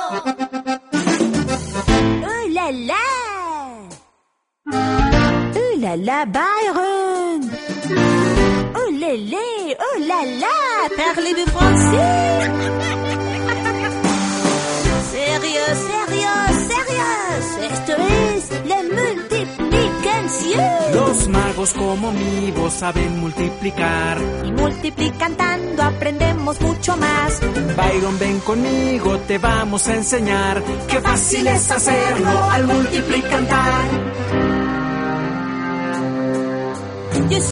Oh là là! Oh là là, Byron! Oh lélé! Oh là là! Parlez-vous français? Sérieux, sérieux, sérieux! Esto es la multiplicación. Los magos como mi voz saben multiplicar. Y multiplicando aprendemos mucho más. Byron, ven conmigo, te vamos a enseñar. Qué fácil es hacerlo al multiplicar.